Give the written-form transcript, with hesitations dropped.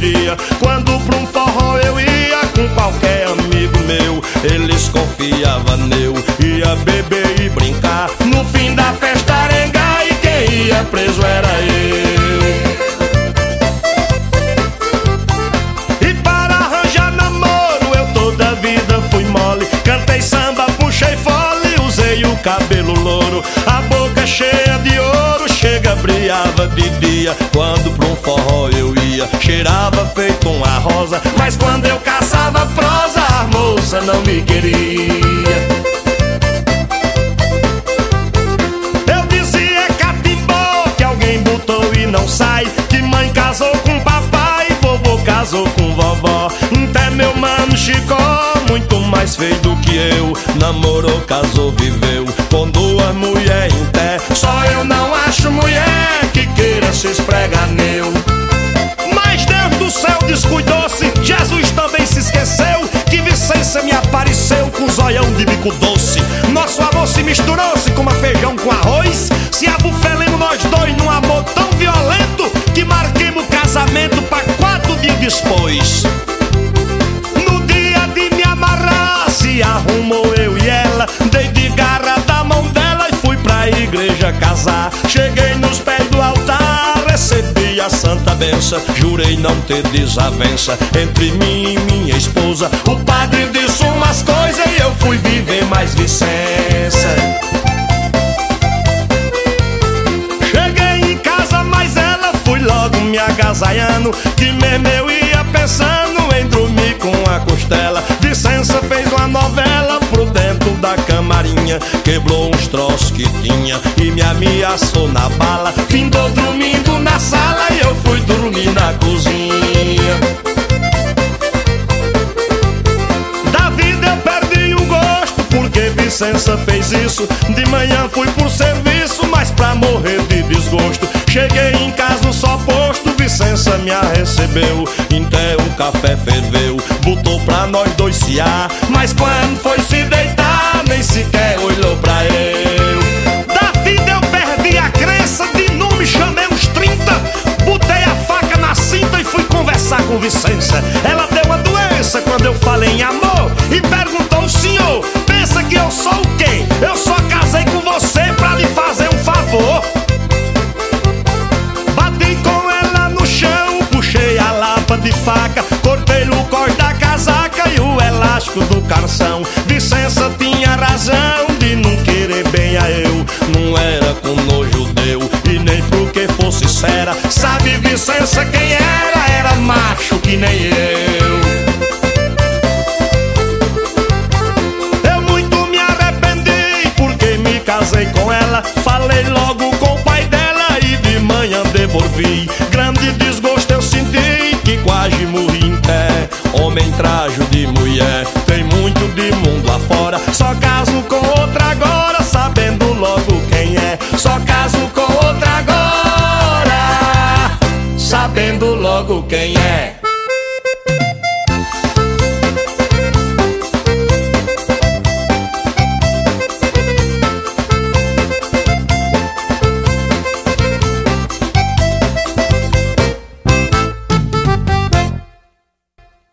queria. Quando pra um forró eu ia com qualquer amigo meu, eles confiavam neu, ia beber e brincar. No fim da festa arengar, e quem ia preso era eu. E para arranjar namoro eu toda a vida fui mole. Cantei samba, puxei fole, usei o cabelo louro, a boca cheia de ouro, chega brilhava de dia. Quando pra um forró eu ia, cheirava feito uma rosa. Mas quando eu caçava prosa, a moça não me queria. Eu dizia catimbó, que alguém botou e não sai, que mãe casou com papai, vovô casou com vovó. Até meu mano Chicó, muito mais feio do que eu, namorou, casou, viveu com duas mulheres em pé. Só eu não acho mulher que queira se esfregar neu. Mas Deus do céu descuidou-se, Jesus também se esqueceu, que Vicência me apareceu com zoião de bico doce. Nosso amor se misturou-se como feijão com arroz, se abufelemos nós dois num amor tão violento, que marquemos casamento pra 4 dias depois. No dia de me amarrar, se arrumou eu e ela, dei de garra da mão dela e fui pra igreja casar. Cheguei nos pés do altar, recebi a santa benção, jurei não ter desavença entre mim e minha esposa. O padre disse umas coisas e eu fui viver mais Vicência. Cheguei em casa, mas ela fui logo me agasalhando, que mesmo eu ia pensando em dormir com a costela. Vicência fez uma novela pro dentro da camarinha, quebrou uns troços que tinha e me ameaçou na bala. Findou dormindo na sala e eu fui dormir na cozinha. Da vida eu perdi o gosto, porque Vicência fez isso. De manhã fui pro serviço, mas pra morrer de desgosto. Cheguei em casa só posto, Vicência me recebeu, até o café ferveu, botou pra nós dois ciar. Mas quando foi se deitar, nem sequer olhou pra eu. Da vida eu perdi a crença, de nome chamei uns 30, botei a faca na cinta e fui conversar com Vicência. Ela deu uma doença quando eu falei em amor e perguntou: o senhor pensa que eu sou o quê? Eu só casei com você pra lhe fazer um favor. Bati com ela no chão, puxei a lapa de faca, cortei o cós da casaca e o elástico do calção. Vicência tinha razão de não querer bem a eu, não era com nojo deu e nem porque fosse sera. Sabe Vicência quem era? Era macho que nem eu. Eu muito me arrependi porque me casei com ela, falei logo com o pai dela e de manhã devolvi. Grande desgosto eu senti, que quase morri em pé. Homem trajo de mulher, tem muito de mundo afora, só caso com outra agora.